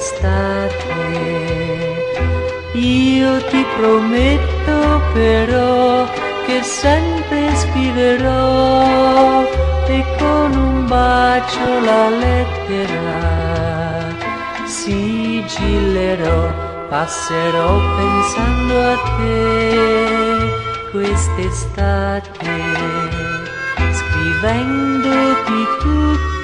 quest'estate. Io ti prometto però che sempre scriverò e con un bacio la lettera sigillerò, passerò pensando a te quest'estate, scrivendoti tutto